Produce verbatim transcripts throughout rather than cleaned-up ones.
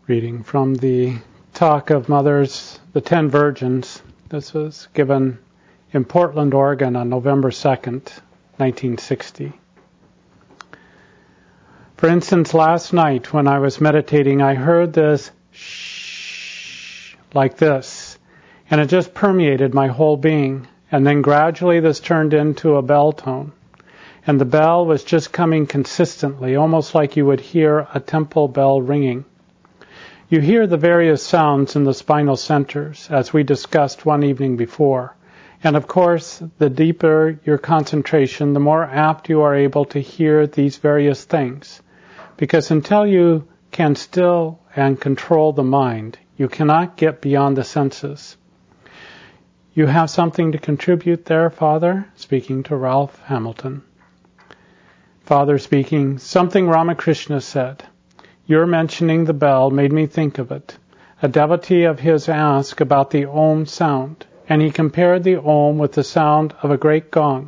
Reading from the talk of Mothers, the Ten Virgins. This was given in Portland, Oregon on November second, nineteen sixty. For instance, last night when I was meditating, I heard this shh like this, and it just permeated my whole being. And then gradually this turned into a bell tone. And the bell was just coming consistently, almost like you would hear a temple bell ringing. You hear the various sounds in the spinal centers, as we discussed one evening before. And of course, the deeper your concentration, the more apt you are able to hear these various things. Because until you can still and control the mind, you cannot get beyond the senses. You have something to contribute there, Father? Speaking to Ralph Hamilton. Father speaking, something Ramakrishna said. Your mentioning the bell made me think of it. A devotee of his asked about the Om sound, and he compared the Om with the sound of a great gong.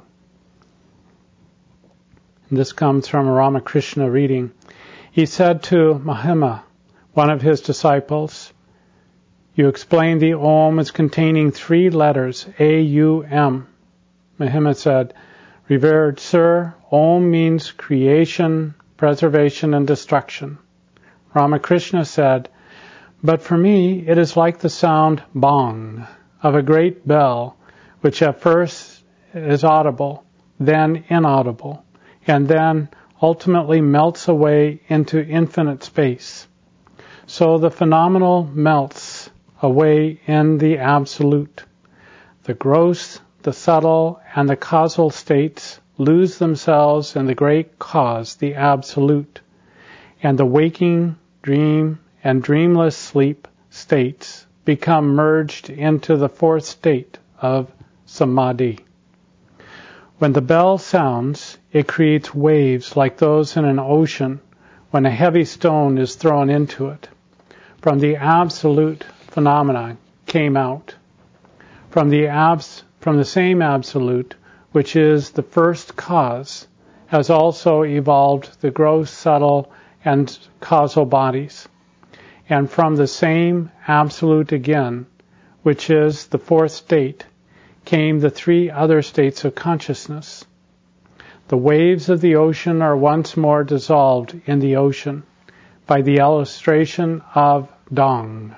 And this comes from a Ramakrishna reading. He said to Mahima, one of his disciples, you explained the Om as containing three letters, A U M. Mahima said, Revered Sir, Om means creation, preservation, and destruction. Ramakrishna said, but for me it is like the sound bong of a great bell, which at first is audible, then inaudible, and then ultimately melts away into infinite space. So the phenomenal melts away in the absolute. The gross, the subtle, and the causal states lose themselves in the great cause, the absolute, and the waking, dream, and dreamless sleep states become merged into the fourth state of samadhi. When the bell sounds, it creates waves like those in an ocean when a heavy stone is thrown into it. From the absolute phenomena came out. From the abs, from the same absolute, which is the first cause, has also evolved the gross, subtle, and causal bodies. And from the same absolute again, which is the fourth state, came the three other states of consciousness. The waves of the ocean are once more dissolved in the ocean by the illustration of Dong.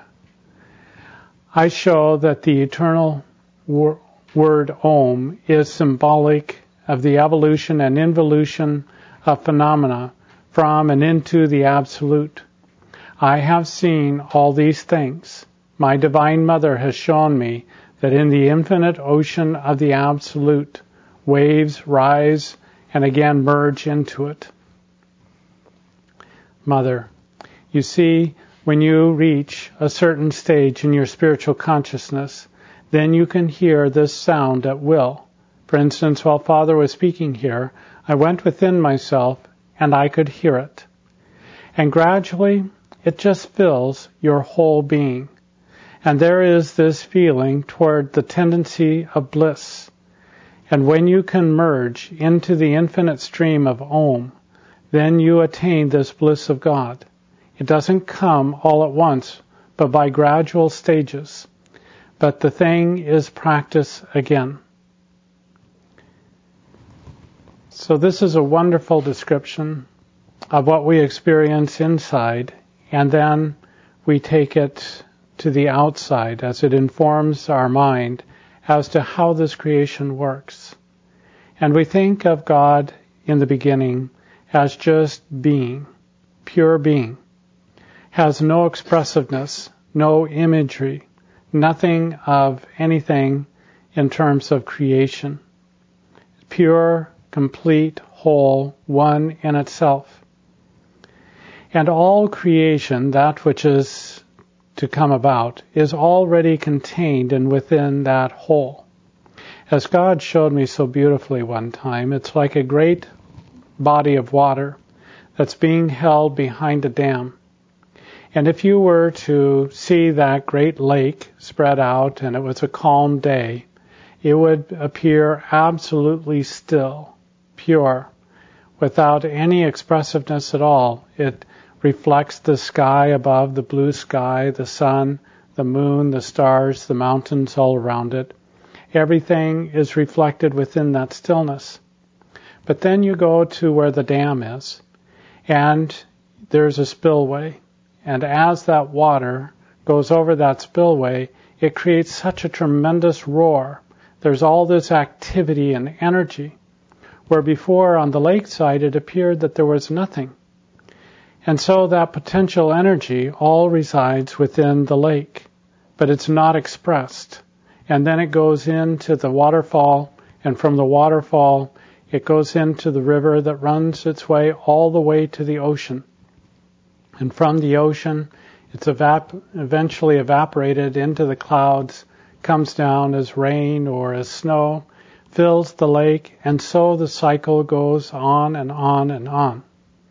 I show that the eternal wor- word Om is symbolic of the evolution and involution of phenomena from and into the absolute. I have seen all these things. My Divine Mother has shown me that in the infinite ocean of the absolute, waves rise and again merge into it. Mother, you see, when you reach a certain stage in your spiritual consciousness, then you can hear this sound at will. For instance, while Father was speaking here, I went within myself and I could hear it. And gradually, it just fills your whole being. And there is this feeling toward the tendency of bliss. And when you can merge into the infinite stream of Om, then you attain this bliss of God. It doesn't come all at once, but by gradual stages. But the thing is practice again. So this is a wonderful description of what we experience inside, and then we take it to the outside as it informs our mind as to how this creation works. And we think of God in the beginning as just being, pure being, has no expressiveness, no imagery, nothing of anything in terms of creation. Pure, complete, whole, one in itself. And all creation, that which is to come about, is already contained and within that whole. As God showed me so beautifully one time, it's like a great body of water that's being held behind a dam. And if you were to see that great lake spread out and it was a calm day, it would appear absolutely still, pure, without any expressiveness at all. It reflects the sky above, the blue sky, the sun, the moon, the stars, the mountains all around it. Everything is reflected within that stillness. But then you go to where the dam is, and there's a spillway. And as that water goes over that spillway, it creates such a tremendous roar. There's all this activity and energy, where before on the lakeside it appeared that there was nothing. And so that potential energy all resides within the lake, but it's not expressed. And then it goes into the waterfall, and from the waterfall it goes into the river that runs its way all the way to the ocean. And from the ocean, it's evap- eventually evaporated into the clouds, comes down as rain or as snow, fills the lake, and so the cycle goes on and on and on.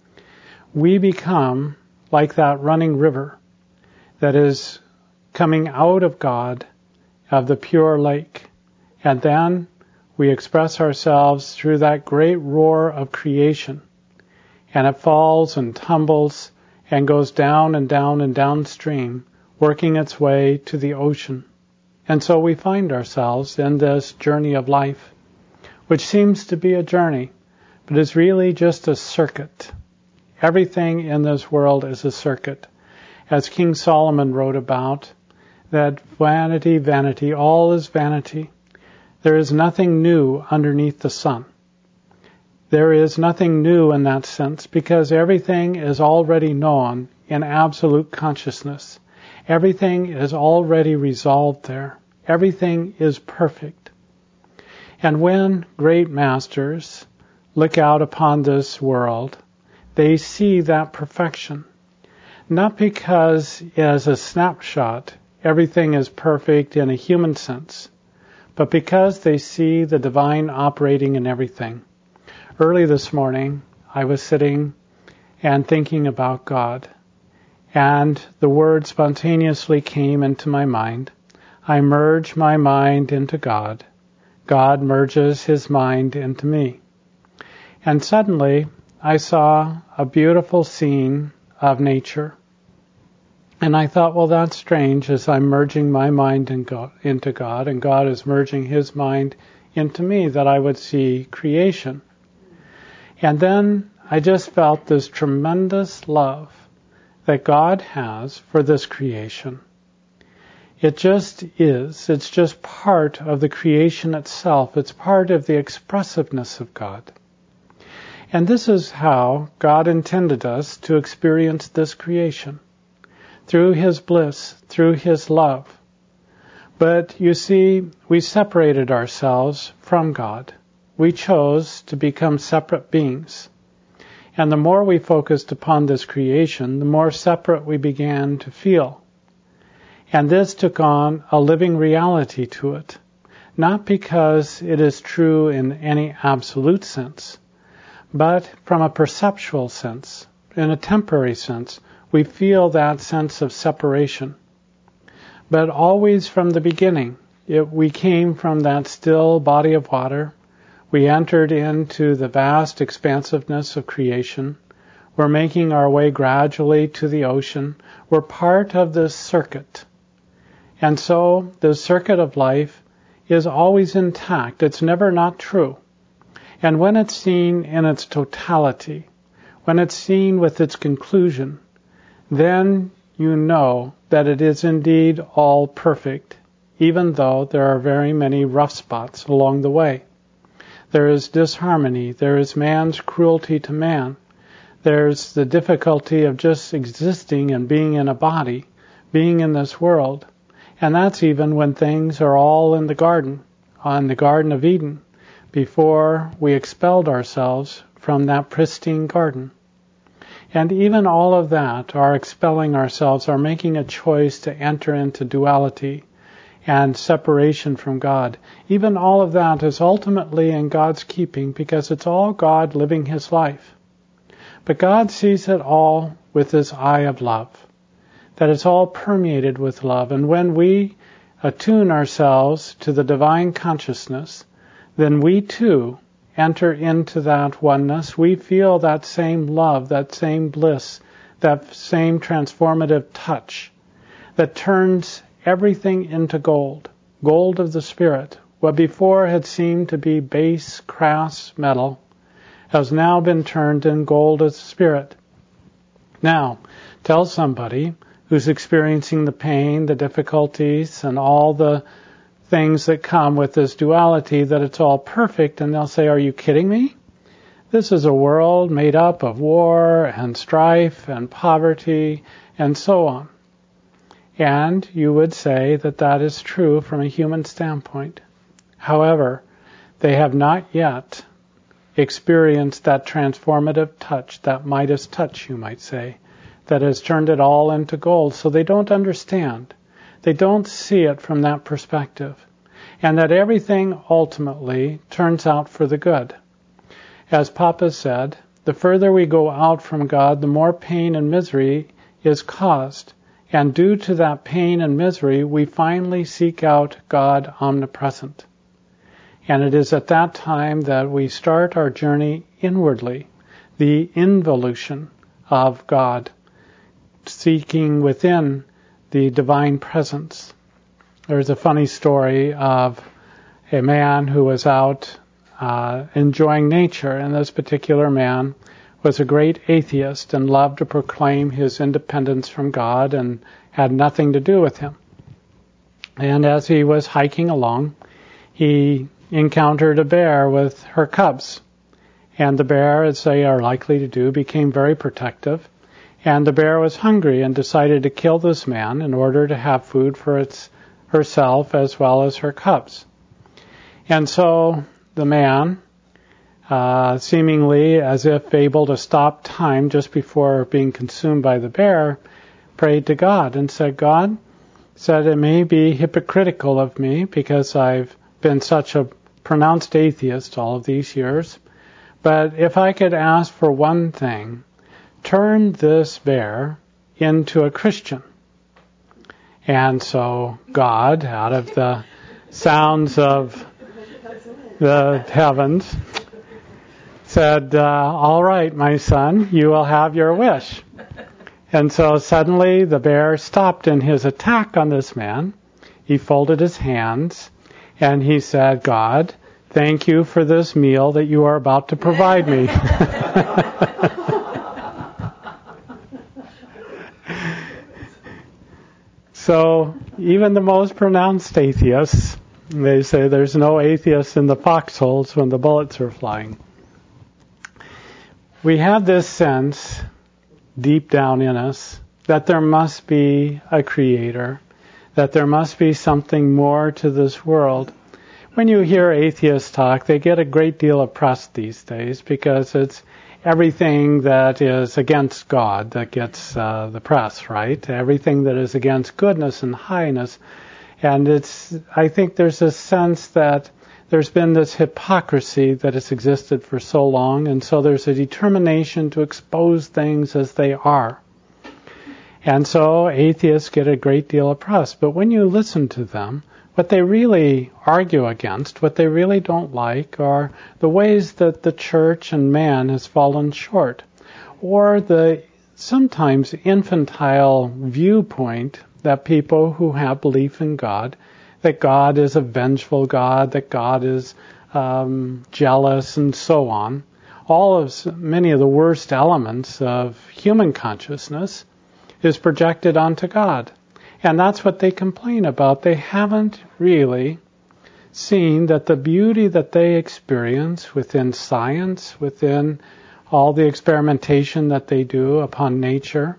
We become like that running river that is coming out of God, of the pure lake, and then we express ourselves through that great roar of creation, and it falls and tumbles and goes down and down and downstream, working its way to the ocean. And so we find ourselves in this journey of life, which seems to be a journey, but is really just a circuit. Everything in this world is a circuit. As King Solomon wrote about, that vanity, vanity, all is vanity. There is nothing new underneath the sun. There is nothing new in that sense because everything is already known in absolute consciousness. Everything is already resolved there. Everything is perfect. And when great masters look out upon this world, they see that perfection. Not because as a snapshot everything is perfect in a human sense, but because they see the divine operating in everything. Early this morning, I was sitting and thinking about God, and the word spontaneously came into my mind. I merge my mind into God. God merges his mind into me. And suddenly, I saw a beautiful scene of nature. And I thought, well, that's strange as I'm merging my mind in God, into God, and God is merging his mind into me, that I would see creation. And then I just felt this tremendous love that God has for this creation. It just is. It's just part of the creation itself. It's part of the expressiveness of God. And this is how God intended us to experience this creation, through his bliss, through his love. But you see, we separated ourselves from God. We chose to become separate beings. And the more we focused upon this creation, the more separate we began to feel. And this took on a living reality to it, not because it is true in any absolute sense, but from a perceptual sense, in a temporary sense, we feel that sense of separation. But always from the beginning, it, we came from that still body of water. We entered into the vast expansiveness of creation. We're making our way gradually to the ocean. We're part of this circuit. And so the circuit of life is always intact. It's never not true. And when it's seen in its totality, when it's seen with its conclusion, then you know that it is indeed all perfect, even though there are very many rough spots along the way. There is disharmony. There is man's cruelty to man. There's the difficulty of just existing and being in a body, being in this world. And that's even when things are all in the garden, on the Garden of Eden, before we expelled ourselves from that pristine garden. And even all of that, our expelling ourselves, our making a choice to enter into duality and separation from God, even all of that is ultimately in God's keeping because it's all God living his life. But God sees it all with his eye of love, that it's all permeated with love. And when we attune ourselves to the divine consciousness, then we too enter into that oneness. We feel that same love, that same bliss, that same transformative touch that turns everything into gold, gold of the Spirit. What before had seemed to be base, crass metal has now been turned in gold of the Spirit. Now, tell somebody who's experiencing the pain, the difficulties, and all the things that come with this duality that it's all perfect, and they'll say, are you kidding me? This is a world made up of war and strife and poverty and so on. And you would say that that is true from a human standpoint. However, they have not yet experienced that transformative touch, that Midas touch, you might say, that has turned it all into gold. So they don't understand. They don't see it from that perspective. And that everything ultimately turns out for the good. As Papa said, the further we go out from God, the more pain and misery is caused. And due to that pain and misery, we finally seek out God omnipresent. And it is at that time that we start our journey inwardly, the involution of God, seeking within the divine presence. There's a funny story of a man who was out uh, enjoying nature, and this particular man was a great atheist and loved to proclaim his independence from God and had nothing to do with him. And as he was hiking along, he encountered a bear with her cubs. And the bear, as they are likely to do, became very protective. And the bear was hungry and decided to kill this man in order to have food for its herself as well as her cubs. And so the man, uh, seemingly as if able to stop time just before being consumed by the bear, prayed to God and said, God, said it may be hypocritical of me because I've been such a pronounced atheist all of these years, but if I could ask for one thing, turn this bear into a Christian. And so God, out of the sounds of the heavens, said, uh, all right, my son, you will have your wish. And so suddenly the bear stopped in his attack on this man. He folded his hands and he said, God, thank you for this meal that you are about to provide me. So even the most pronounced atheists, they say there's no atheists in the foxholes when the bullets are flying. We have this sense deep down in us that there must be a creator, that there must be something more to this world. When you hear atheists talk, they get a great deal of press these days because it's everything that is against God that gets uh, the press, right? Everything that is against goodness and highness. And it's, I think there's a sense that there's been this hypocrisy that has existed for so long, and so there's a determination to expose things as they are. And so atheists get a great deal of press. But when you listen to them, what they really argue against, what they really don't like, are the ways that the church and man has fallen short, or the sometimes infantile viewpoint that people who have belief in God, that God is a vengeful God, that God is um, jealous, and so on. All of many of the worst elements of human consciousness is projected onto God. And that's what they complain about. They haven't really seen that the beauty that they experience within science, within all the experimentation that they do upon nature,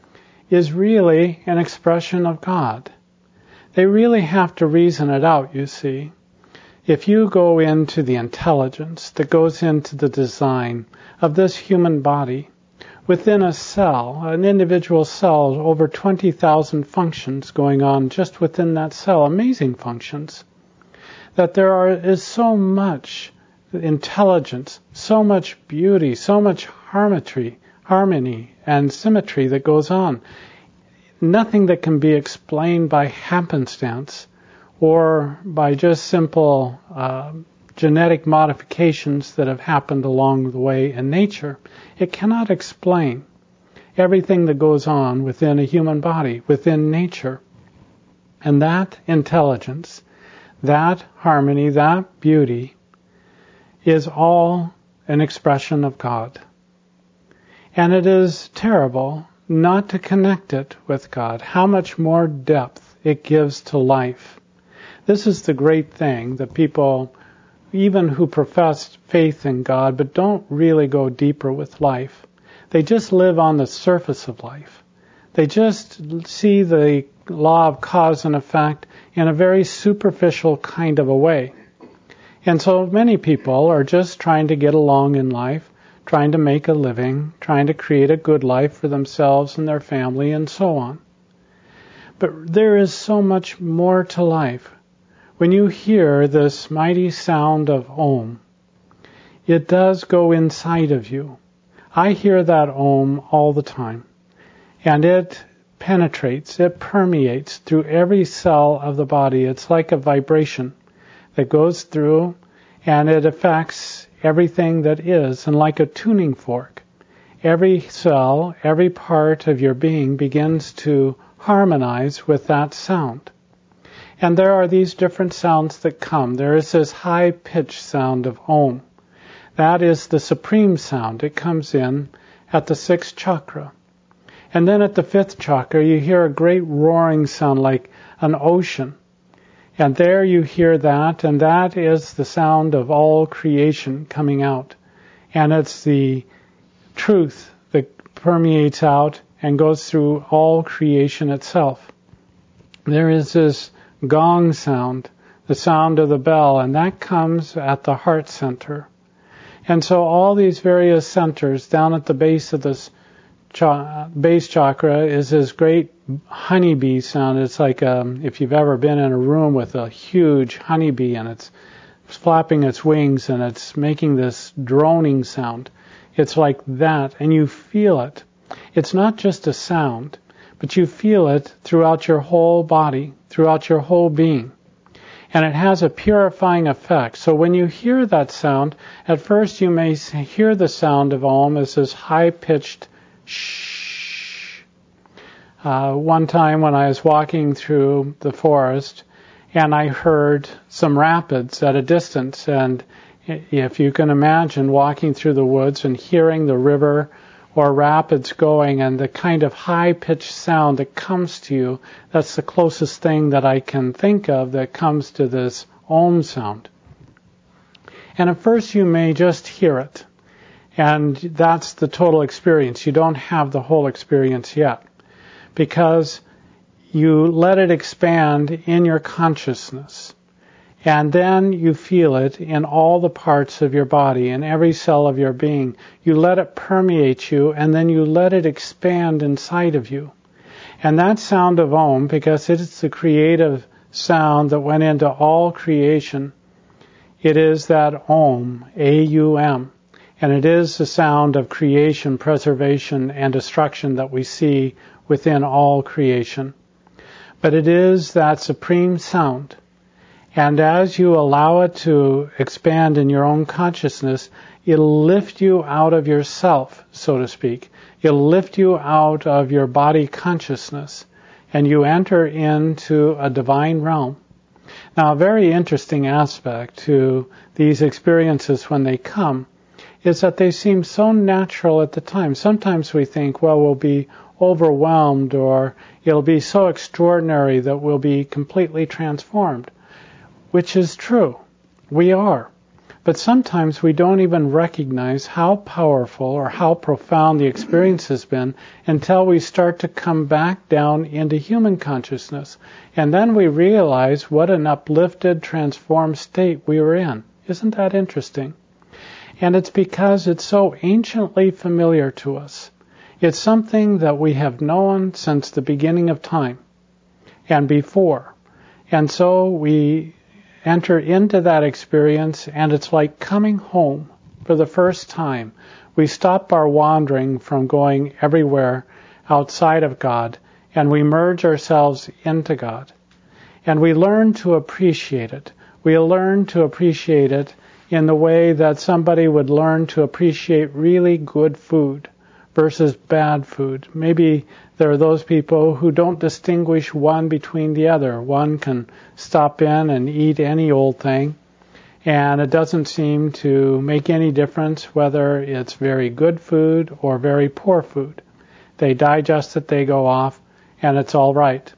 is really an expression of God. They really have to reason it out, you see. If you go into the intelligence that goes into the design of this human body, within a cell, an individual cell, over twenty thousand functions going on just within that cell, amazing functions, that there are, is so much intelligence, so much beauty, so much harmony, harmony and symmetry that goes on. Nothing that can be explained by happenstance or by just simple uh, genetic modifications that have happened along the way in nature. It cannot explain. everything that goes on within a human body, within nature. And that intelligence, that harmony, that beauty is all an expression of God. And it is terrible not to connect it with God. How much more depth it gives to life. This is the great thing that people, even who profess faith in God, but don't really go deeper with life, they just live on the surface of life. They just see the law of cause and effect in a very superficial kind of a way. And so many people are just trying to get along in life, trying to make a living, trying to create a good life for themselves and their family and so on. But there is so much more to life. When you hear this mighty sound of Om, it does go inside of you. I hear that Om all the time. And it penetrates, it permeates through every cell of the body. It's like a vibration that goes through, and it affects everything that is. And like a tuning fork, every cell, every part of your being begins to harmonize with that sound. And there are these different sounds that come. There is this high-pitched sound of Om. That is the supreme sound. It comes in at the sixth chakra. And then at the fifth chakra, you hear a great roaring sound like an ocean. And there you hear that, and that is the sound of all creation coming out. And it's the truth that permeates out and goes through all creation itself. There is this gong sound, the sound of the bell, and that comes at the heart center. And so all these various centers down at the base of this cha- base chakra is this great honeybee sound. It's like um, if you've ever been in a room with a huge honeybee and it's flapping its wings and it's making this droning sound. It's like that, and you feel it. It's not just a sound, but you feel it throughout your whole body, throughout your whole being. And it has a purifying effect. So when you hear that sound, at first you may hear the sound of Om as this high-pitched shh. Uh, one time when I was walking through the forest, and I heard some rapids at a distance, and if you can imagine walking through the woods and hearing the river or rapids going and the kind of high-pitched sound that comes to you, that's the closest thing that I can think of that comes to this Om sound. And at first you may just hear it, and that's the total experience. You don't have the whole experience yet, because you let it expand in your consciousness. And then you feel it in all the parts of your body, in every cell of your being. You let it permeate you, and then you let it expand inside of you. And that sound of Om, because it is the creative sound that went into all creation, it is that Om, A U M. And it is the sound of creation, preservation, and destruction that we see within all creation. But it is that supreme sound. And as you allow it to expand in your own consciousness, it'll lift you out of yourself, so to speak. It'll lift you out of your body consciousness, and you enter into a divine realm. Now, a very interesting aspect to these experiences when they come is that they seem so natural at the time. Sometimes we think, well, we'll be overwhelmed, or it'll be so extraordinary that we'll be completely transformed. Which is true. We are. But sometimes we don't even recognize how powerful or how profound the experience has been until we start to come back down into human consciousness. And then we realize what an uplifted, transformed state we were in. Isn't that interesting? And it's because it's so anciently familiar to us. It's something that we have known since the beginning of time and before. And so we enter into that experience, and it's like coming home for the first time. We stop our wandering from going everywhere outside of God, and we merge ourselves into God. And we learn to appreciate it. We learn to appreciate it in the way that somebody would learn to appreciate really good food. versus bad food. Maybe there are those people who don't distinguish one between the other. One can stop in and eat any old thing, and it doesn't seem to make any difference whether it's very good food or very poor food. They digest it, they go off, and it's all right.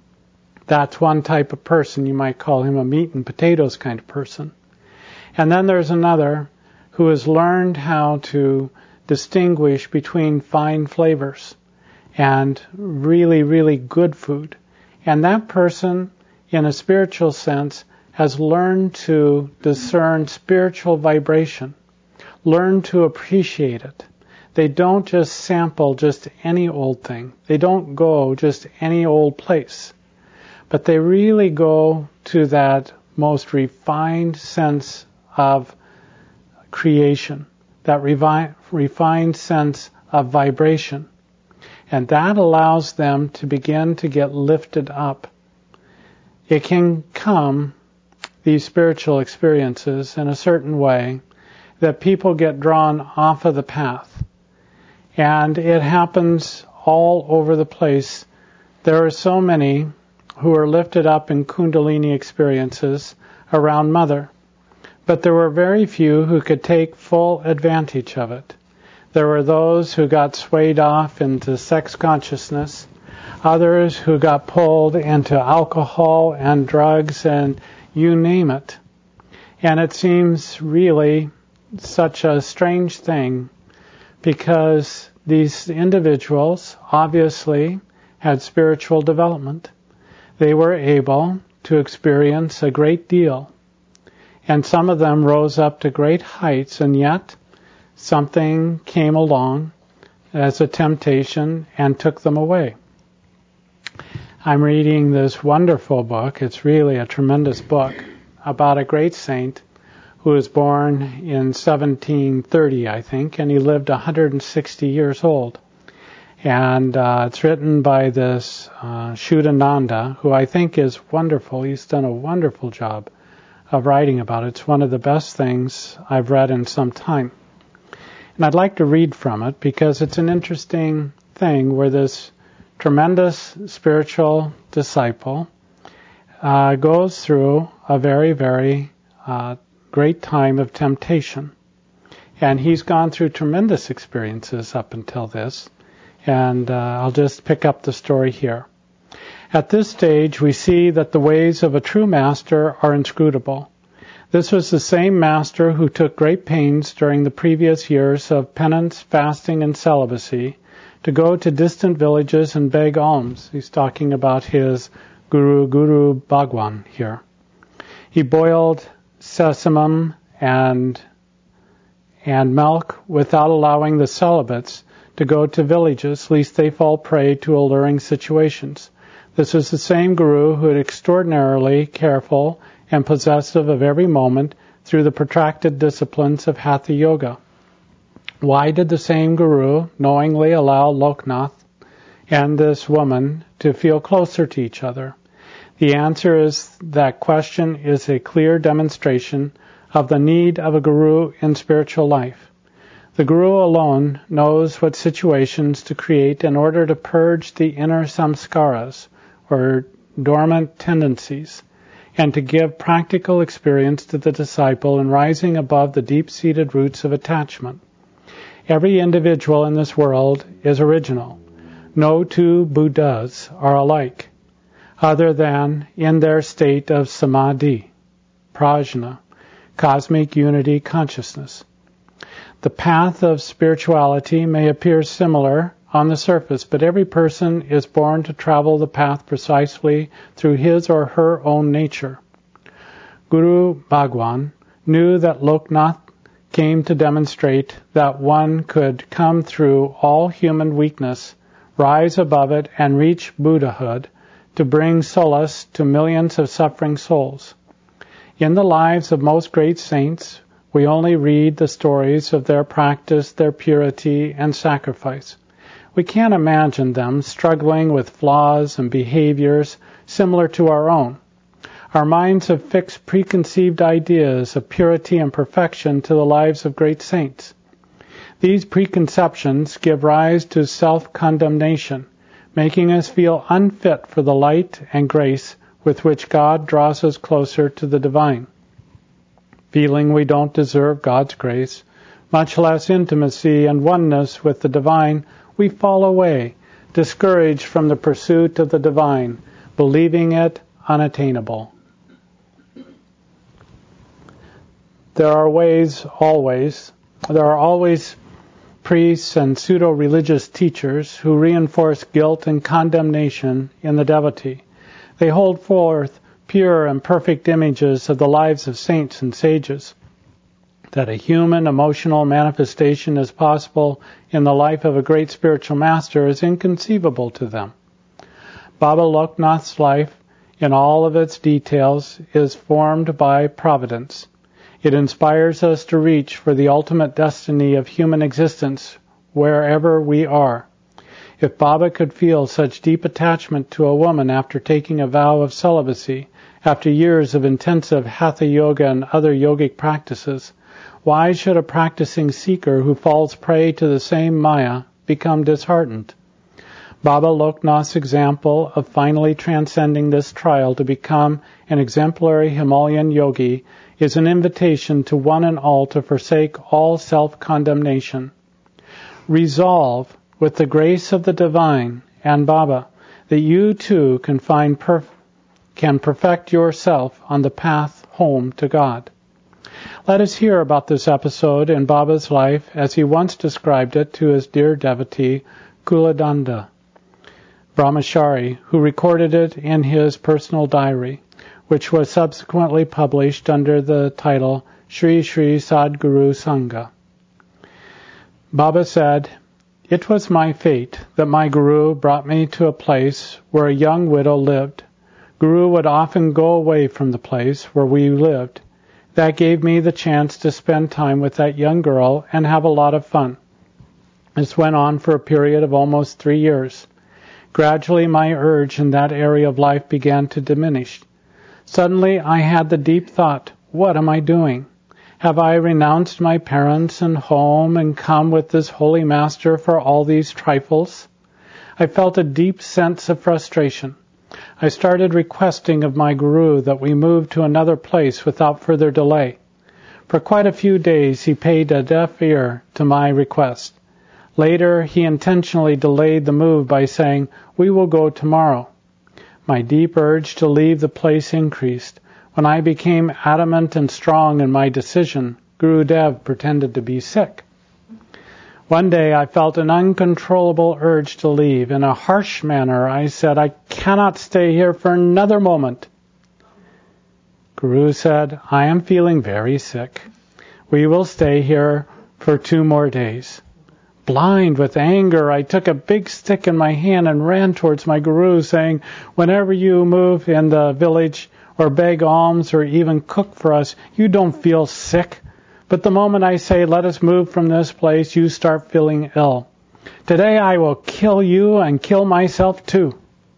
That's one type of person. You might call him a meat and potatoes kind of person. And then there's another who has learned how to distinguish between fine flavors and really, really good food. And that person, in a spiritual sense, has learned to discern spiritual vibration, learn to appreciate it. They don't just sample just any old thing. They don't go just any old place. But they really go to that most refined sense of creation, that revi- refined sense of vibration. And that allows them to begin to get lifted up. It can come, these spiritual experiences, in a certain way that people get drawn off of the path. And it happens all over the place. There are so many who are lifted up in Kundalini experiences around Mother. But there were very few who could take full advantage of it. There were those who got swayed off into sex consciousness, others who got pulled into alcohol and drugs and you name it. And it seems really such a strange thing because these individuals obviously had spiritual development. They were able to experience a great deal. And some of them rose up to great heights, and yet something came along as a temptation and took them away. I'm reading this wonderful book. It's really a tremendous book about a great saint who was born in seventeen thirty, I think, and he lived one hundred sixty years old. And uh, it's written by this uh, Shuddhananda, who I think is wonderful. He's done a wonderful job of writing about it. It's one of the best things I've read in some time. And I'd like to read from it because it's an interesting thing where this tremendous spiritual disciple uh, goes through a very, very uh, great time of temptation. And he's gone through tremendous experiences up until this. And uh, I'll just pick up the story here. At this stage, we see that the ways of a true master are inscrutable. This was the same master who took great pains during the previous years of penance, fasting, and celibacy to go to distant villages and beg alms. He's talking about his Guru, Guru Bhagwan here. He boiled sesamum and, and milk without allowing the celibates to go to villages, lest they fall prey to alluring situations. This was the same Guru who was extraordinarily careful and possessive of every moment through the protracted disciplines of Hatha Yoga. Why did the same Guru knowingly allow Loknath and this woman to feel closer to each other? The answer is that question is a clear demonstration of the need of a Guru in spiritual life. The Guru alone knows what situations to create in order to purge the inner samskaras, or dormant tendencies, and to give practical experience to the disciple in rising above the deep-seated roots of attachment. Every individual in this world is original. No two Buddhas are alike, other than in their state of samadhi, prajna, cosmic unity consciousness. The path of spirituality may appear similar on the surface, but every person is born to travel the path precisely through his or her own nature. Guru Bhagwan knew that Loknath came to demonstrate that one could come through all human weakness, rise above it, and reach Buddhahood to bring solace to millions of suffering souls. In the lives of most great saints, we only read the stories of their practice, their purity, and sacrifice. We can't imagine them struggling with flaws and behaviors similar to our own. Our minds have fixed preconceived ideas of purity and perfection to the lives of great saints. These preconceptions give rise to self-condemnation, making us feel unfit for the light and grace with which God draws us closer to the divine. Feeling we don't deserve God's grace, much less intimacy and oneness with the divine, we fall away, discouraged from the pursuit of the divine, believing it unattainable. There are ways, always, there are always priests and pseudo-religious teachers who reinforce guilt and condemnation in the devotee. They hold forth pure and perfect images of the lives of saints and sages. That a human emotional manifestation is possible in the life of a great spiritual master is inconceivable to them. Baba Loknath's life, in all of its details, is formed by providence. It inspires us to reach for the ultimate destiny of human existence wherever we are. If Baba could feel such deep attachment to a woman after taking a vow of celibacy, after years of intensive hatha yoga and other yogic practices, why should a practicing seeker who falls prey to the same maya become disheartened? Baba Loknath's example of finally transcending this trial to become an exemplary Himalayan yogi is an invitation to one and all to forsake all self-condemnation. Resolve, with the grace of the divine and Baba, that you too can find perf- can perfect yourself on the path home to God. Let us hear about this episode in Baba's life as he once described it to his dear devotee, Kuladanda Brahmachari, who recorded it in his personal diary, which was subsequently published under the title Sri Sri Sadguru Sangha. Baba said, "It was my fate that my Guru brought me to a place where a young widow lived. Guru would often go away from the place where we lived. That gave me the chance to spend time with that young girl and have a lot of fun. This went on for a period of almost three years. Gradually my urge in that area of life began to diminish. Suddenly I had the deep thought, what am I doing? Have I renounced my parents and home and come with this holy master for all these trifles? I felt a deep sense of frustration. I started requesting of my Guru that we move to another place without further delay. For quite a few days he paid a deaf ear to my request. Later he intentionally delayed the move by saying, "We will go tomorrow." My deep urge to leave the place increased. When I became adamant and strong in my decision, Guru Dev pretended to be sick. One day I felt an uncontrollable urge to leave. In a harsh manner I said, "I cannot stay here for another moment." Guru said, "I am feeling very sick. We will stay here for two more days." Blind with anger, I took a big stick in my hand and ran towards my Guru, saying, "Whenever you move in the village or beg alms or even cook for us, you don't feel sick. But the moment I say, 'Let us move from this place,' you start feeling ill. Today I will kill you and kill myself too."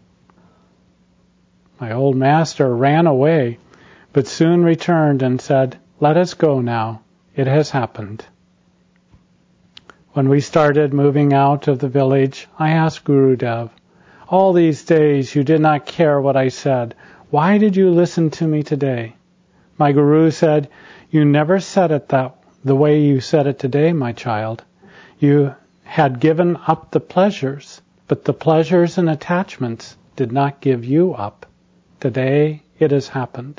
My old master ran away, but soon returned and said, "Let us go now. It has happened." When we started moving out of the village, I asked Guru Dev, "All these days you did not care what I said. Why did you listen to me today?" My Guru said, "You never said it that the way you said it today, my child. You had given up the pleasures, but the pleasures and attachments did not give you up. Today it has happened."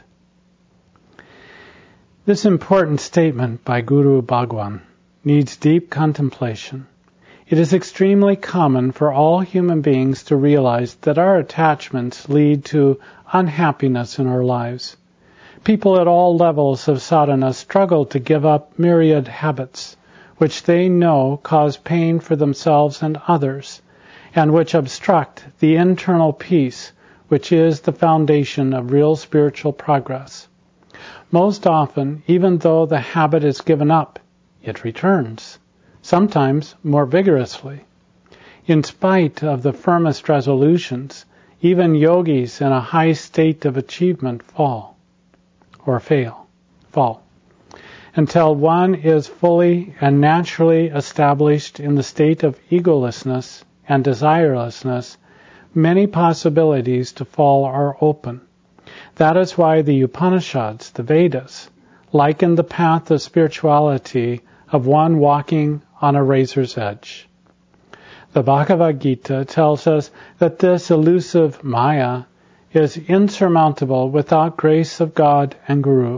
This important statement by Guru Bhagwan needs deep contemplation. It is extremely common for all human beings to realize that our attachments lead to unhappiness in our lives. People at all levels of sadhana struggle to give up myriad habits, which they know cause pain for themselves and others, and which obstruct the internal peace, which is the foundation of real spiritual progress. Most often, even though the habit is given up, it returns, sometimes more vigorously. In spite of the firmest resolutions, even yogis in a high state of achievement fall, or fail, fall. Until one is fully and naturally established in the state of egolessness and desirelessness, many possibilities to fall are open. That is why the Upanishads, the Vedas, liken the path of spirituality of one walking on a razor's edge. The Bhagavad Gita tells us that this elusive Maya is insurmountable without grace of God and Guru.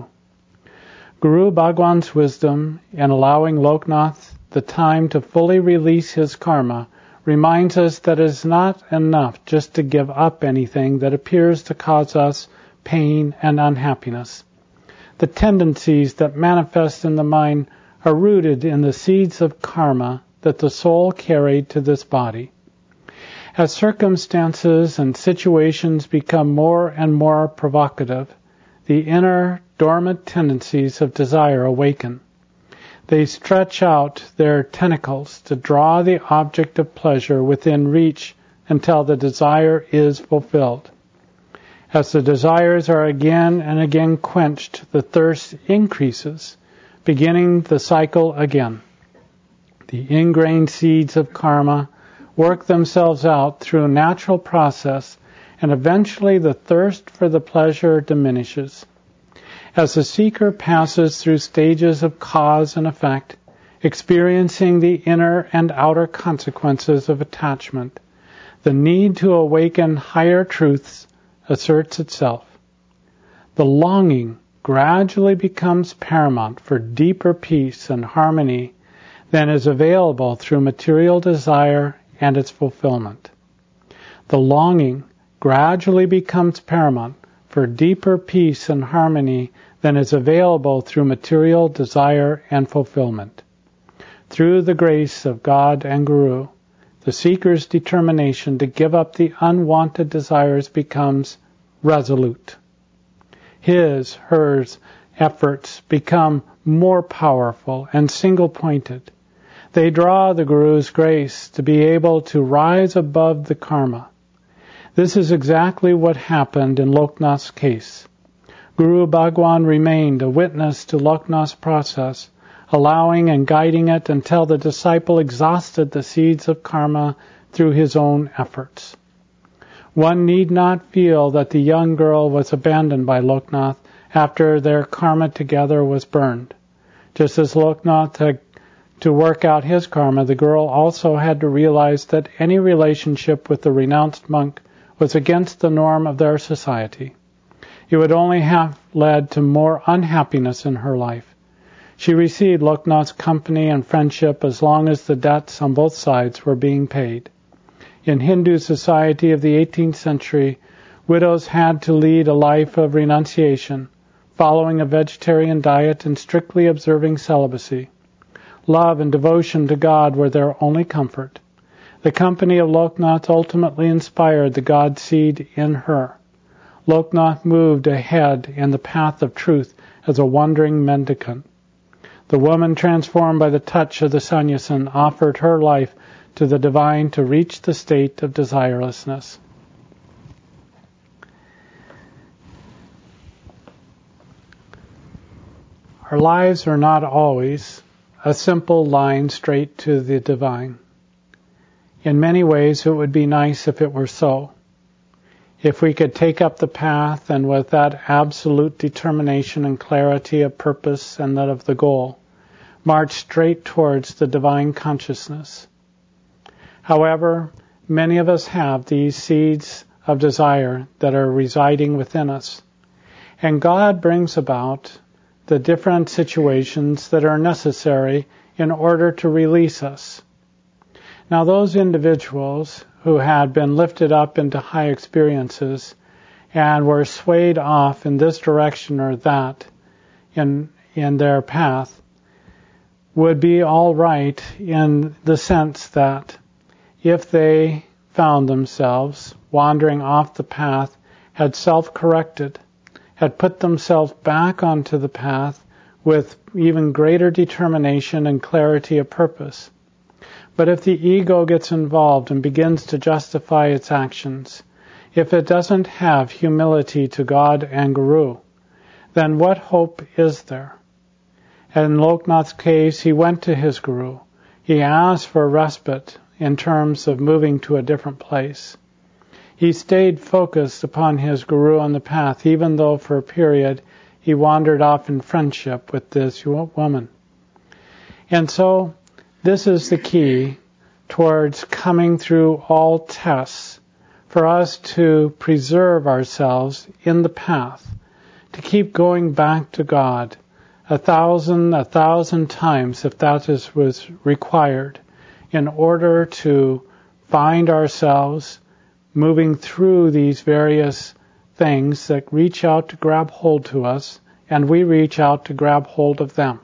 Guru Bhagwan's wisdom in allowing Loknath the time to fully release his karma reminds us that it is not enough just to give up anything that appears to cause us pain and unhappiness. The tendencies that manifest in the mind are rooted in the seeds of karma that the soul carried to this body. As circumstances and situations become more and more provocative, the inner dormant tendencies of desire awaken. They stretch out their tentacles to draw the object of pleasure within reach until the desire is fulfilled. As the desires are again and again quenched, the thirst increases, beginning the cycle again. The ingrained seeds of karma work themselves out through a natural process, and eventually the thirst for the pleasure diminishes. As the seeker passes through stages of cause and effect, experiencing the inner and outer consequences of attachment, the need to awaken higher truths asserts itself. The longing gradually becomes paramount for deeper peace and harmony than is available through material desire and its fulfillment. The longing gradually becomes paramount for deeper peace and harmony than is available through material desire and fulfillment. Through the grace of God and Guru, the seeker's determination to give up the unwanted desires becomes resolute. His, hers efforts become more powerful and single-pointed. They draw the Guru's grace to be able to rise above the karma. This is exactly what happened in Loknath's case. Guru Bhagwan remained a witness to Loknath's process, allowing and guiding it until the disciple exhausted the seeds of karma through his own efforts. One need not feel that the young girl was abandoned by Loknath after their karma together was burned. Just as Loknath had to work out his karma, the girl also had to realize that any relationship with the renounced monk was against the norm of their society. It would only have led to more unhappiness in her life. She received Loknath's company and friendship as long as the debts on both sides were being paid. In Hindu society of the eighteenth century, widows had to lead a life of renunciation, following a vegetarian diet and strictly observing celibacy. Love and devotion to God were their only comfort. The company of Loknath ultimately inspired the God seed in her. Loknath moved ahead in the path of truth as a wandering mendicant. The woman transformed by the touch of the sannyasin offered her life to the divine to reach the state of desirelessness. Our lives are not always a simple line straight to the divine. In many ways, it would be nice if it were so. If we could take up the path and with that absolute determination and clarity of purpose and that of the goal, march straight towards the divine consciousness. However, many of us have these seeds of desire that are residing within us, and God brings about the different situations that are necessary in order to release us. Now, those individuals who had been lifted up into high experiences and were swayed off in this direction or that in in their path would be all right in the sense that if they found themselves wandering off the path, had self-corrected, had put themselves back onto the path with even greater determination and clarity of purpose. But if the ego gets involved and begins to justify its actions, if it doesn't have humility to God and Guru, then what hope is there? In Loknath's case, he went to his guru. He asked for respite in terms of moving to a different place. He stayed focused upon his guru on the path, even though for a period he wandered off in friendship with this woman. And so this is the key towards coming through all tests, for us to preserve ourselves in the path, to keep going back to God a thousand, a thousand times if that is was required, in order to find ourselves moving through these various things that reach out to grab hold to us, and we reach out to grab hold of them.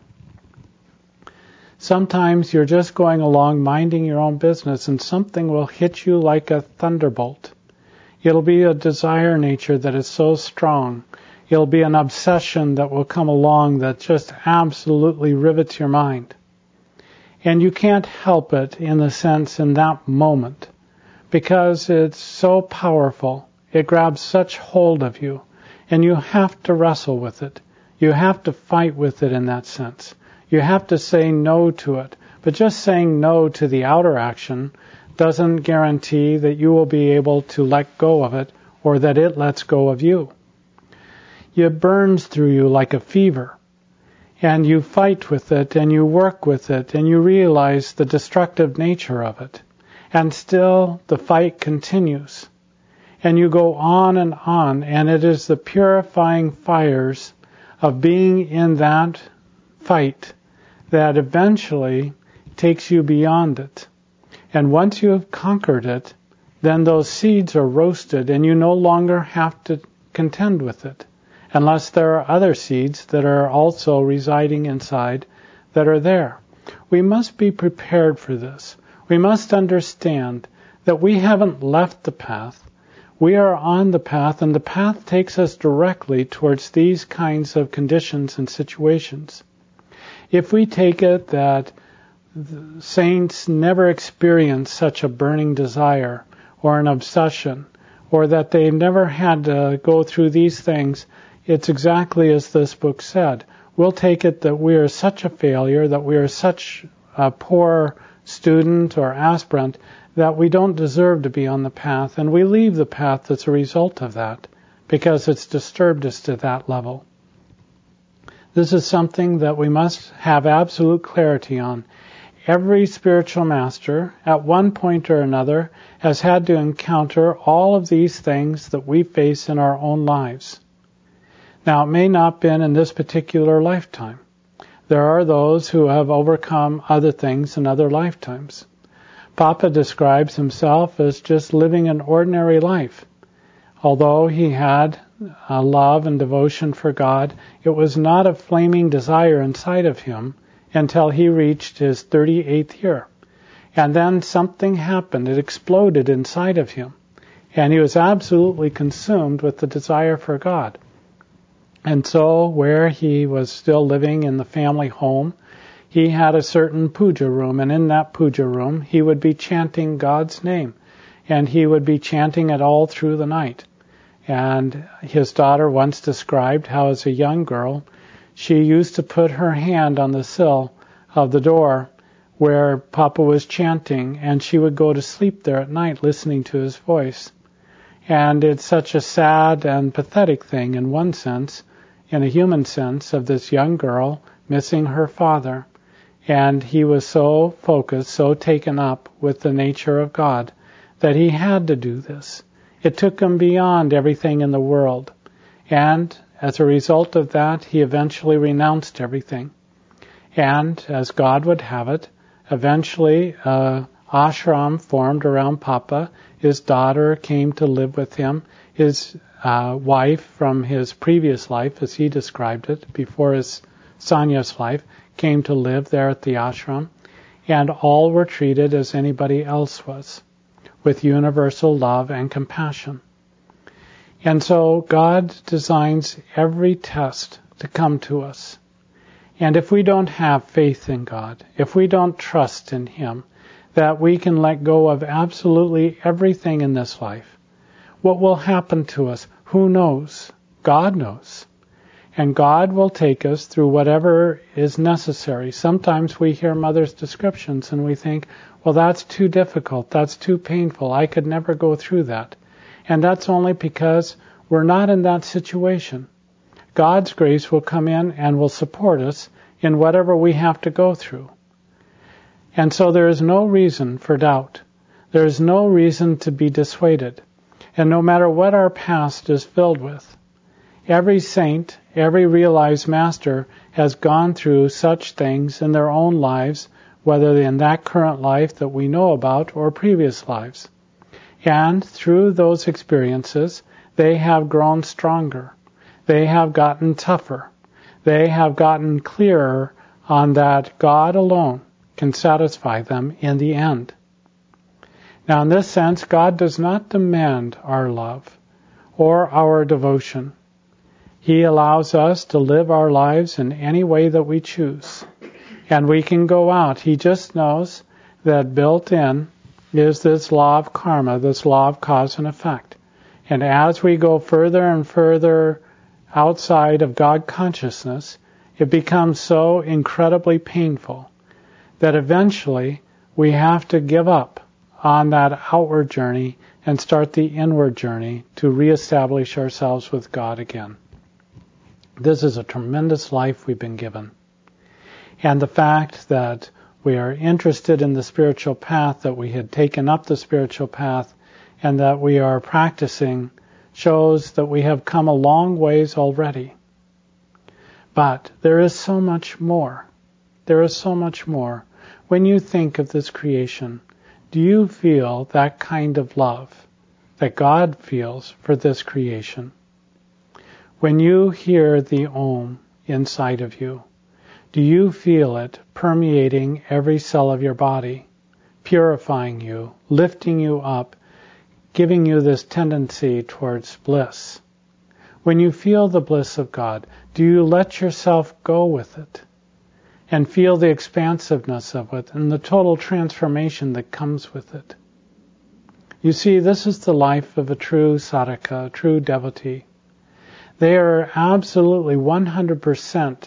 Sometimes you're just going along minding your own business and something will hit you like a thunderbolt. It'll be a desire nature that is so strong. It'll be an obsession that will come along that just absolutely rivets your mind. And you can't help it in the sense in that moment, because it's so powerful. It grabs such hold of you, and you have to wrestle with it. You have to fight with it in that sense. You have to say no to it. But just saying no to the outer action doesn't guarantee that you will be able to let go of it, or that it lets go of you. It burns through you like a fever. And you fight with it, and you work with it, and you realize the destructive nature of it. And still the fight continues. And you go on and on, and it is the purifying fires of being in that fight that eventually takes you beyond it. And once you have conquered it, then those seeds are roasted, and you no longer have to contend with it, unless there are other seeds that are also residing inside that are there. We must be prepared for this. We must understand that we haven't left the path. We are on the path, and the path takes us directly towards these kinds of conditions and situations. If we take it that the saints never experience such a burning desire or an obsession, or that they never had to go through these things, it's exactly as this book said. We'll take it that we are such a failure, that we are such a poor student or aspirant, that we don't deserve to be on the path, and we leave the path as a result of that, because it's disturbed us to that level. This is something that we must have absolute clarity on. Every spiritual master, at one point or another, has had to encounter all of these things that we face in our own lives. Now, it may not have been in this particular lifetime. There are those who have overcome other things in other lifetimes. Papa describes himself as just living an ordinary life. Although he had a love and devotion for God, it was not a flaming desire inside of him until he reached his thirty-eighth year. And then something happened. It exploded inside of him. And he was absolutely consumed with the desire for God. And so, where he was still living in the family home, he had a certain puja room, and in that puja room, he would be chanting God's name, and he would be chanting it all through the night. And his daughter once described how, as a young girl, she used to put her hand on the sill of the door where Papa was chanting, and she would go to sleep there at night listening to his voice. And it's such a sad and pathetic thing in one sense, in a human sense, of this young girl missing her father. And he was so focused, so taken up with the nature of God, that he had to do this. It took him beyond everything in the world. And as a result of that, he eventually renounced everything. And as God would have it, eventually an ashram formed around Papa. His daughter came to live with him. His uh, wife from his previous life, as he described it, before his sannyas life, came to live there at the ashram. And all were treated as anybody else was, with universal love and compassion. And so God designs every test to come to us. And if we don't have faith in God, if we don't trust in Him, that we can let go of absolutely everything in this life, what will happen to us? Who knows? God knows. And God will take us through whatever is necessary. Sometimes we hear Mother's descriptions and we think, well, that's too difficult, that's too painful, I could never go through that. And that's only because we're not in that situation. God's grace will come in and will support us in whatever we have to go through. And so there is no reason for doubt. There is no reason to be dissuaded. And no matter what our past is filled with, every saint, every realized master has gone through such things in their own lives, whether in that current life that we know about or previous lives. And through those experiences, they have grown stronger. They have gotten tougher. They have gotten clearer on that God alone can satisfy them in the end. Now, in this sense, God does not demand our love or our devotion. He allows us to live our lives in any way that we choose. And we can go out. He just knows that built in is this law of karma, this law of cause and effect. And as we go further and further outside of God consciousness, it becomes so incredibly painful that eventually we have to give up on that outward journey and start the inward journey to reestablish ourselves with God again. This is a tremendous life we've been given. And the fact that we are interested in the spiritual path, that we had taken up the spiritual path, and that we are practicing shows that we have come a long ways already. But there is so much more. There is so much more. When you think of this creation, do you feel that kind of love that God feels for this creation? When you hear the Om inside of you, do you feel it permeating every cell of your body, purifying you, lifting you up, giving you this tendency towards bliss? When you feel the bliss of God, do you let yourself go with it and feel the expansiveness of it and the total transformation that comes with it? You see, this is the life of a true sadhaka, a true devotee. They are absolutely one hundred percent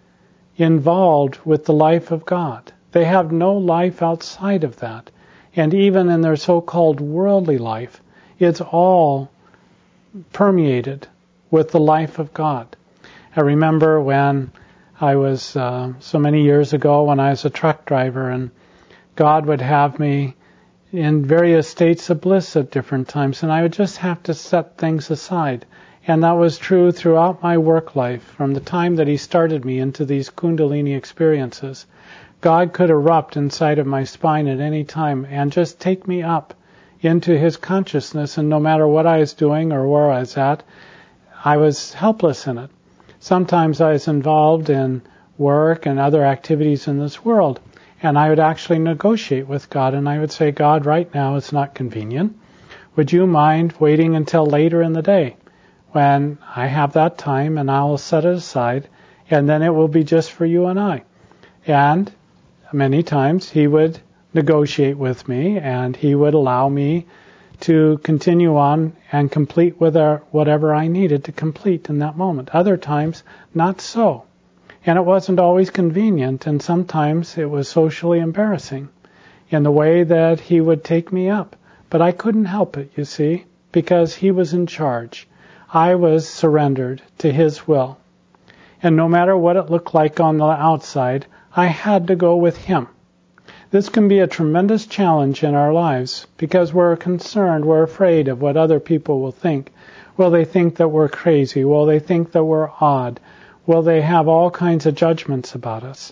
involved with the life of God. They have no life outside of that. And even in their so-called worldly life, it's all permeated with the life of God. I remember when I was, uh, so many years ago, when I was a truck driver, and God would have me in various states of bliss at different times, and I would just have to set things aside. And that was true throughout my work life, from the time that He started me into these Kundalini experiences. God could erupt inside of my spine at any time and just take me up into His consciousness, and no matter what I was doing or where I was at, I was helpless in it. Sometimes I was involved in work and other activities in this world, and I would actually negotiate with God, and I would say, God, right now it's not convenient. Would you mind waiting until later in the day when I have that time, and I will set it aside, and then it will be just for you and I? And many times He would negotiate with me, and He would allow me to continue on and complete with our, whatever I needed to complete in that moment. Other times, not so. And it wasn't always convenient, and sometimes it was socially embarrassing in the way that He would take me up. But I couldn't help it, you see, because He was in charge. I was surrendered to His will. And no matter what it looked like on the outside, I had to go with Him. This can be a tremendous challenge in our lives because we're concerned, we're afraid of what other people will think. Will they think that we're crazy? Will they think that we're odd? Will they have all kinds of judgments about us?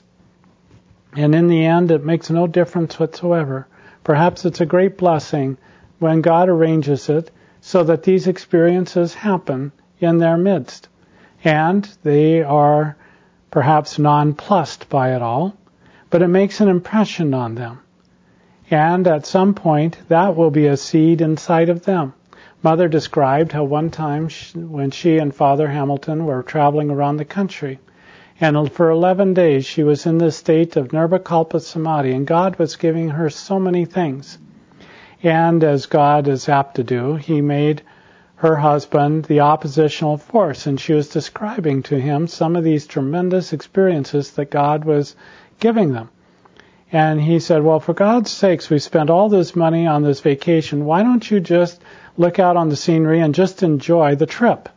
And in the end, it makes no difference whatsoever. Perhaps it's a great blessing when God arranges it so that these experiences happen in their midst. And they are perhaps nonplussed by it all, but it makes an impression on them. And at some point, that will be a seed inside of them. Mother described how one time she, when she and Father Hamilton were traveling around the country, and for eleven days she was in this state of Nirvikalpa Samadhi, and God was giving her so many things. And as God is apt to do, He made her husband the oppositional force, and she was describing to him some of these tremendous experiences that God was giving them. And he said, well, for God's sakes, we spent all this money on this vacation. Why don't you just look out on the scenery and just enjoy the trip?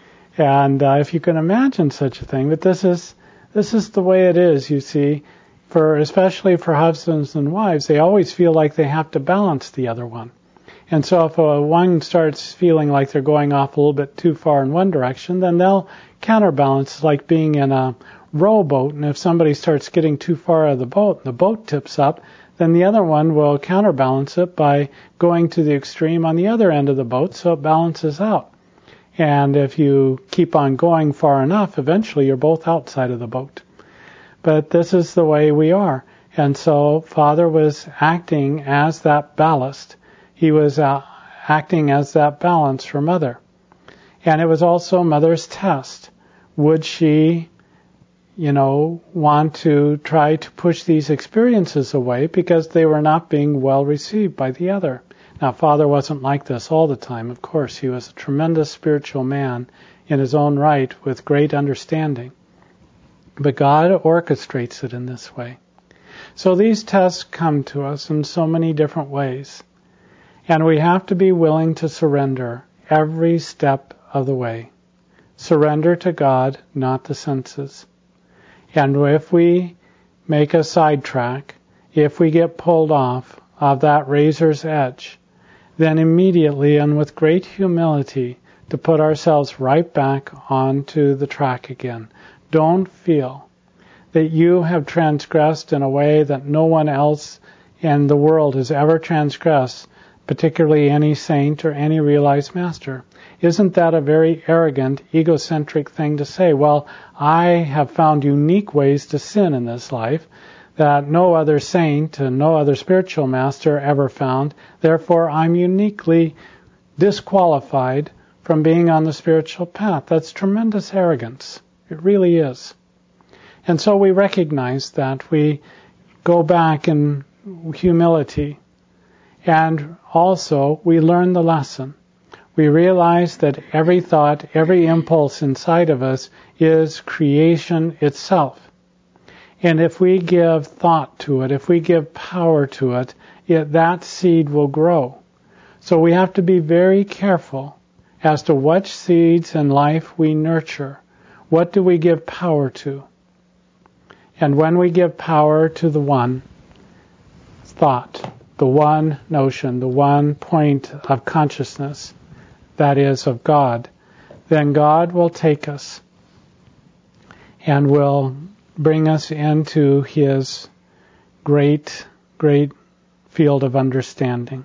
And uh, if you can imagine such a thing, but this is this is the way it is, you see, for especially for husbands and wives, they always feel like they have to balance the other one. And so if uh, one starts feeling like they're going off a little bit too far in one direction, then they'll counterbalance, like being in a rowboat, and if somebody starts getting too far out of the boat, and the boat tips up, then the other one will counterbalance it by going to the extreme on the other end of the boat, so it balances out. And if you keep on going far enough, eventually you're both outside of the boat. But this is the way we are. And so Father was acting as that ballast. He was uh, acting as that balance for Mother. And it was also Mother's test. Would she, you know, want to try to push these experiences away because they were not being well received by the other? Now, Father wasn't like this all the time, of course. He was a tremendous spiritual man in his own right with great understanding. But God orchestrates it in this way. So these tests come to us in so many different ways. And we have to be willing to surrender every step of the way. Surrender to God, not the senses. And if we make a sidetrack, if we get pulled off of that razor's edge, then immediately and with great humility to put ourselves right back onto the track again. Don't feel that you have transgressed in a way that no one else in the world has ever transgressed, particularly any saint or any realized master. Isn't that a very arrogant, egocentric thing to say? Well, I have found unique ways to sin in this life that no other saint and no other spiritual master ever found. Therefore, I'm uniquely disqualified from being on the spiritual path. That's tremendous arrogance. It really is. And so we recognize that. We go back in humility. And also, we learn the lesson. We realize that every thought, every impulse inside of us is creation itself. And if we give thought to it, if we give power to it, it, that seed will grow. So we have to be very careful as to what seeds in life we nurture. What do we give power to? And when we give power to the one thought, the one notion, the one point of consciousness, that is of God, then God will take us and will bring us into His great, great field of understanding.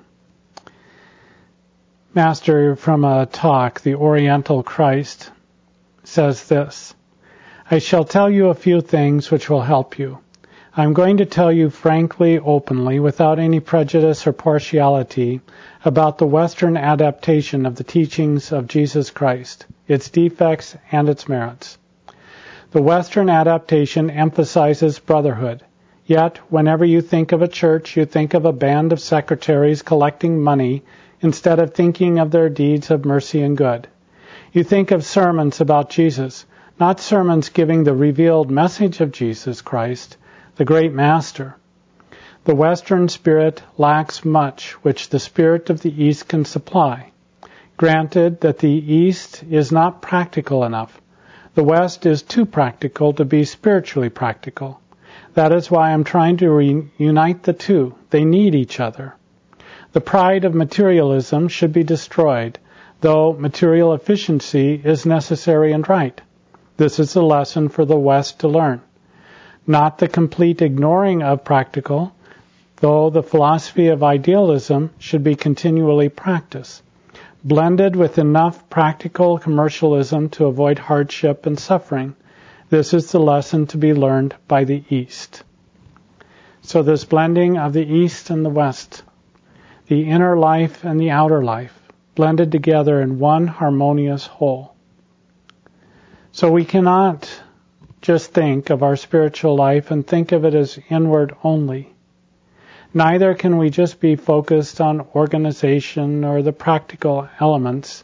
Master, from a talk, the Oriental Christ, says this: I shall tell you a few things which will help you. I'm going to tell you frankly, openly, without any prejudice or partiality, about the Western adaptation of the teachings of Jesus Christ, its defects and its merits. The Western adaptation emphasizes brotherhood. Yet, whenever you think of a church, you think of a band of secretaries collecting money instead of thinking of their deeds of mercy and good. You think of sermons about Jesus, not sermons giving the revealed message of Jesus Christ, the great Master. The Western spirit lacks much which the spirit of the East can supply. Granted that the East is not practical enough. The West is too practical to be spiritually practical. That is why I'm trying to reunite the two. They need each other. The pride of materialism should be destroyed, though material efficiency is necessary and right. This is a lesson for the West to learn. Not the complete ignoring of practical, though the philosophy of idealism should be continually practiced, blended with enough practical commercialism to avoid hardship and suffering. This is the lesson to be learned by the East. So this blending of the East and the West, the inner life and the outer life, blended together in one harmonious whole. So we cannot just think of our spiritual life and think of it as inward only. Neither can we just be focused on organization or the practical elements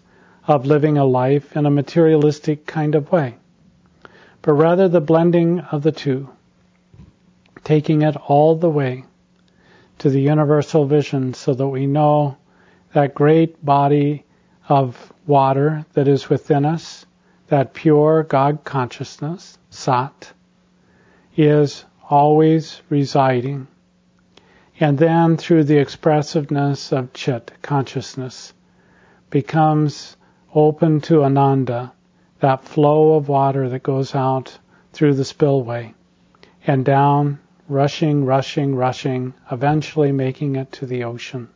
of living a life in a materialistic kind of way, but rather the blending of the two, taking it all the way to the universal vision so that we know that great body of water that is within us, that pure God consciousness, Sat, is always residing. And then through the expressiveness of Chit, consciousness, becomes open to Ananda, that flow of water that goes out through the spillway and down, rushing, rushing, rushing, eventually making it to the ocean.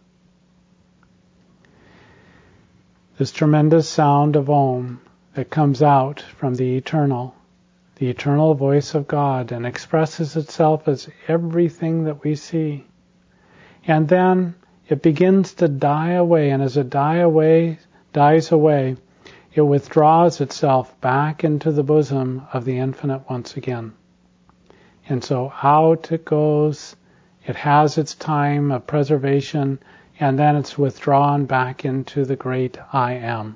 This tremendous sound of Om that comes out from the eternal, the eternal voice of God, and expresses itself as everything that we see. And then it begins to die away, and as it die away, dies away, it withdraws itself back into the bosom of the infinite once again. And so out it goes, it has its time of preservation, and then it's withdrawn back into the great I Am.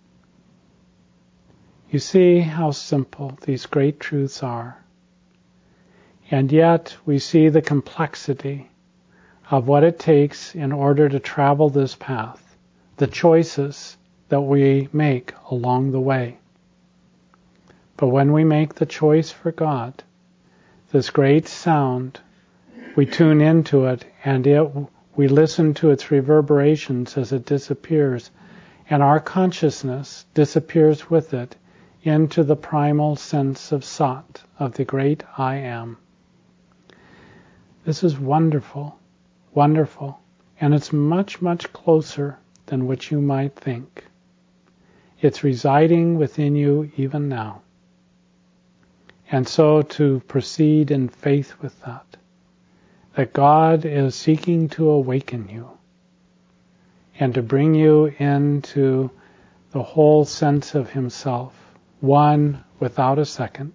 You see how simple these great truths are. And yet we see the complexity of what it takes in order to travel this path, the choices that we make along the way. But when we make the choice for God, this great sound, we tune into it, and it, we listen to its reverberations as it disappears, and our consciousness disappears with it into the primal sense of Sat, of the great I Am. This is wonderful, wonderful, and it's much, much closer than what you might think. It's residing within you even now. And so to proceed in faith with that, that God is seeking to awaken you and to bring you into the whole sense of Himself, one without a second.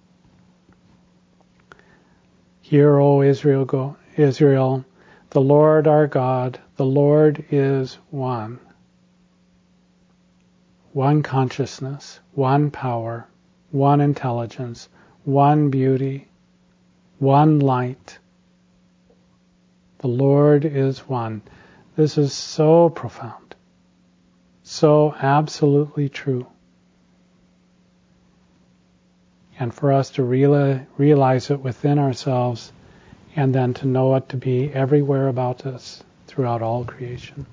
Hear, O Israel, go, Israel, the Lord our God, the Lord is one. One consciousness, one power, one intelligence, one beauty, one light. The Lord is one. This is so profound, so absolutely true. And for us to reali- realize it within ourselves, and then to know it to be everywhere about us throughout all creation.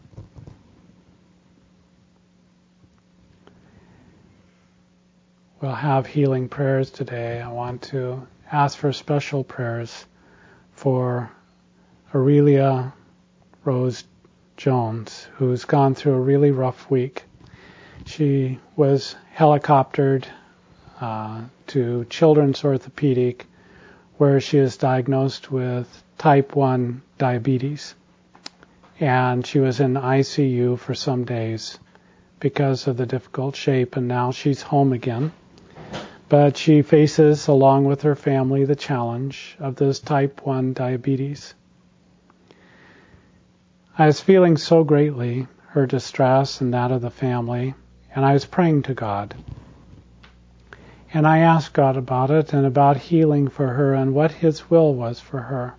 We'll have healing prayers today. I want to ask for special prayers for Aurelia Rose Jones, who's gone through a really rough week. She was helicoptered uh, to Children's Orthopedic, where she is diagnosed with type one diabetes. And she was in I C U for some days because of the difficult shape, and now she's home again. But she faces, along with her family, the challenge of this type one diabetes. I was feeling so greatly her distress and that of the family, and I was praying to God. And I asked God about it and about healing for her and what His will was for her.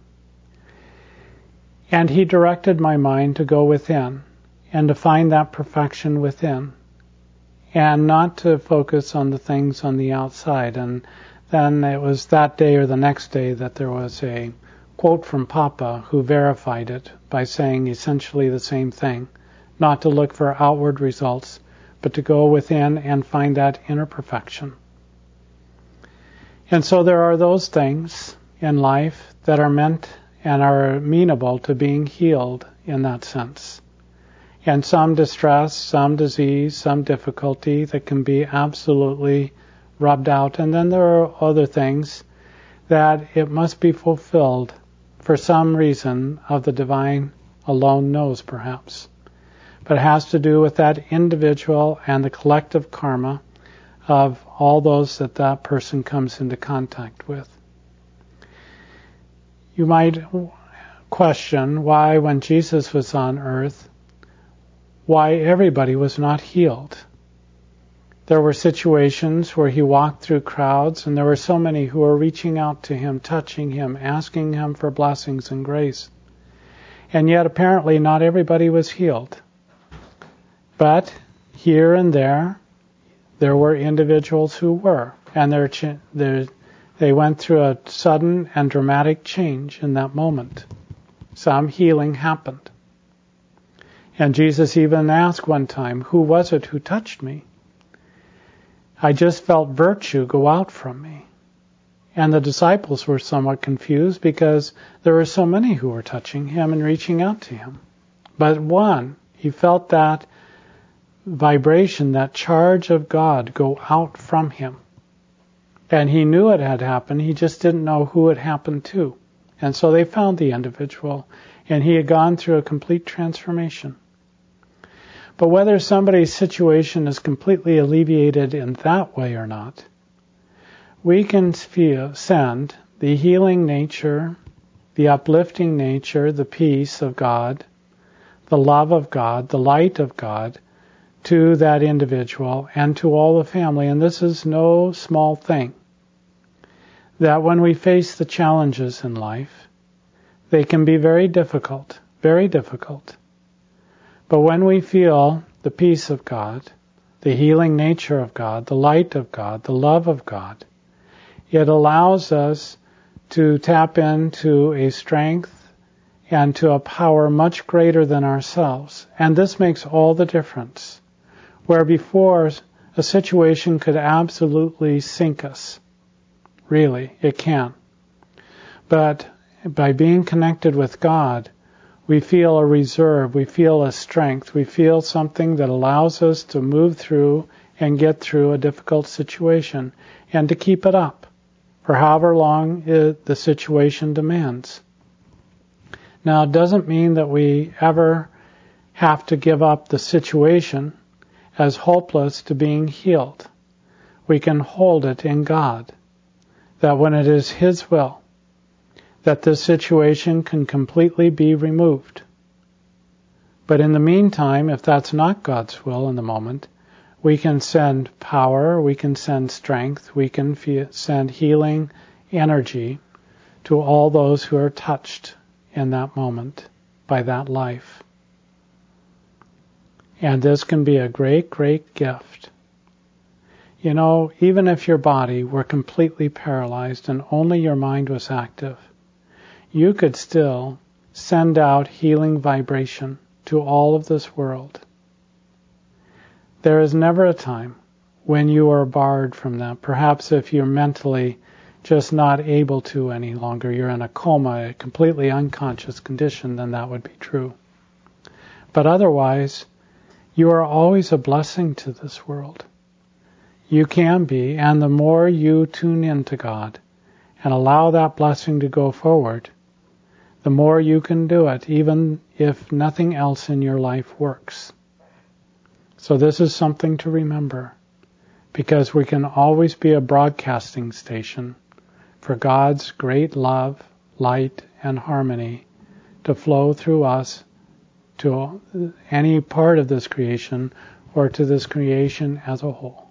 And He directed my mind to go within and to find that perfection within, and not to focus on the things on the outside. And then it was that day or the next day that there was a quote from Papa who verified it by saying essentially the same thing, not to look for outward results, but to go within and find that inner perfection. And so there are those things in life that are meant and are amenable to being healed in that sense. And some distress, some disease, some difficulty that can be absolutely rubbed out. And then there are other things that it must be fulfilled for some reason of the divine alone knows perhaps. But it has to do with that individual and the collective karma of all those that that person comes into contact with. You might question why, when Jesus was on earth, why everybody was not healed. There were situations where he walked through crowds, and there were so many who were reaching out to him, touching him, asking him for blessings and grace. And yet apparently not everybody was healed. But here and there, there were individuals who were, and their, their, they went through a sudden and dramatic change in that moment. Some healing happened. And Jesus even asked one time, who was it who touched me? I just felt virtue go out from me. And the disciples were somewhat confused because there were so many who were touching him and reaching out to him. But one, he felt that vibration, that charge of God go out from him. And he knew it had happened, he just didn't know who it happened to. And so they found the individual, and he had gone through a complete transformation. But whether somebody's situation is completely alleviated in that way or not, we can feel, send the healing nature, the uplifting nature, the peace of God, the love of God, the light of God, to that individual and to all the family. And this is no small thing. That when we face the challenges in life, they can be very difficult, very difficult. But when we feel the peace of God, the healing nature of God, the light of God, the love of God, it allows us to tap into a strength and to a power much greater than ourselves. And this makes all the difference. Where before a situation could absolutely sink us. Really, it can. But by being connected with God, we feel a reserve, we feel a strength, we feel something that allows us to move through and get through a difficult situation and to keep it up for however long it, the situation demands. Now, it doesn't mean that we ever have to give up the situation as hopeless to being healed. We can hold it in God, that when it is His will, that this situation can completely be removed. But in the meantime, if that's not God's will in the moment, we can send power, we can send strength, we can fe- send healing energy to all those who are touched in that moment by that life. And this can be a great, great gift. You know, even if your body were completely paralyzed and only your mind was active, you could still send out healing vibration to all of this world. There is never a time when you are barred from that. Perhaps if you're mentally just not able to any longer, you're in a coma, a completely unconscious condition, then that would be true. But otherwise, you are always a blessing to this world. You can be, and the more you tune into God and allow that blessing to go forward, the more you can do it, even if nothing else in your life works. So this is something to remember, because we can always be a broadcasting station for God's great love, light, and harmony to flow through us to any part of this creation or to this creation as a whole.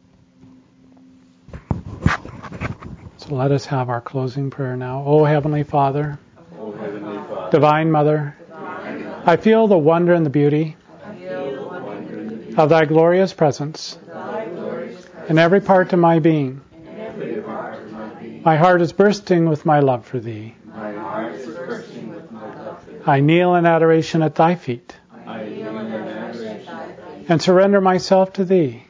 So let us have our closing prayer now. O Heavenly Father, O Heavenly Father, Divine Mother, Divine Mother, I feel the wonder and the beauty of Thy glorious presence in every part of my being. My heart is bursting with my love for Thee. I kneel in adoration at Thy feet and surrender myself to Thee.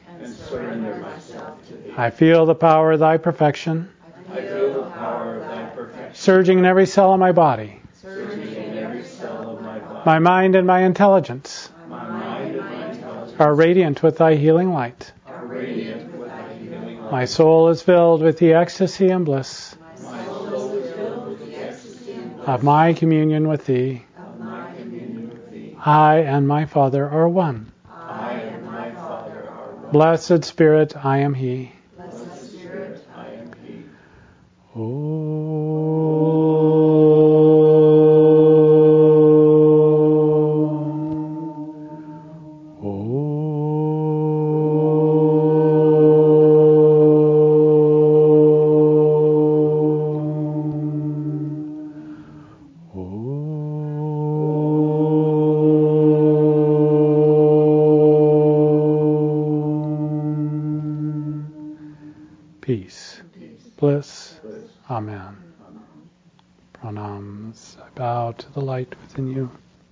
I feel the power of Thy perfection surging in every cell of my body. My mind and my intelligence are radiant with Thy healing light. My soul is filled with the ecstasy and bliss of my communion with Thee. I and my Father are one. Blessed Spirit, I am He. Oh. peace, peace, bliss. bliss. Amen. Pranams. I bow to the light within you.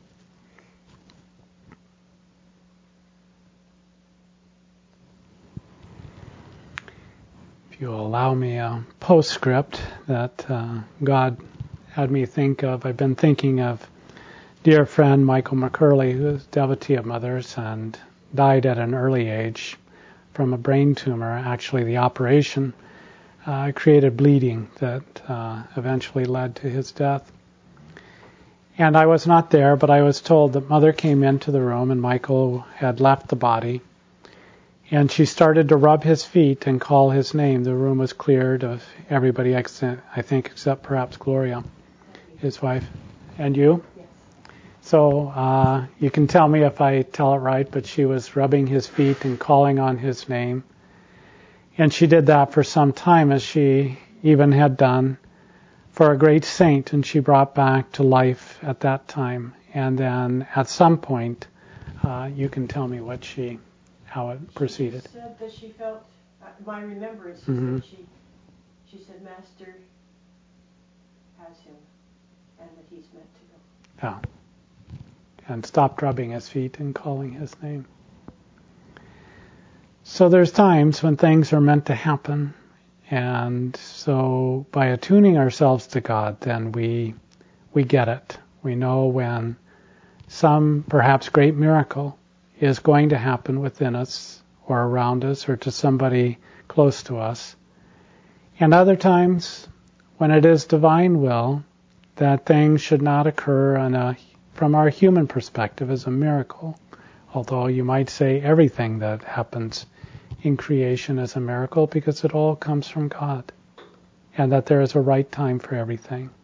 If you will allow me a postscript that uh, God had me think of, I've been thinking of dear friend Michael McCurley, who is a devotee of Mother's and died at an early age from a brain tumor. Actually, the operation uh, created bleeding that uh, eventually led to his death. And I was not there, but I was told that Mother came into the room and Michael had left the body. And she started to rub his feet and call his name. The room was cleared of everybody, I think, except perhaps Gloria, his wife. And you? Yes. So uh, you can tell me if I tell it right, but she was rubbing his feet and calling on his name. And she did that for some time, as she even had done for a great saint, and she brought back to life at that time. And then at some point, uh, you can tell me what she, how it proceeded. She said that she felt, uh, my remembrance is Mm-hmm. that she, she said, Master has him, and that he's meant to go. Yeah. And stopped rubbing his feet and calling his name. So there's times when things are meant to happen, and so by attuning ourselves to God, then we we get it. We know when some perhaps great miracle is going to happen within us or around us or to somebody close to us. And other times when it is divine will that things should not occur on a, from our human perspective as a miracle, although you might say everything that happens in creation is a miracle because it all comes from God, and that there is a right time for everything.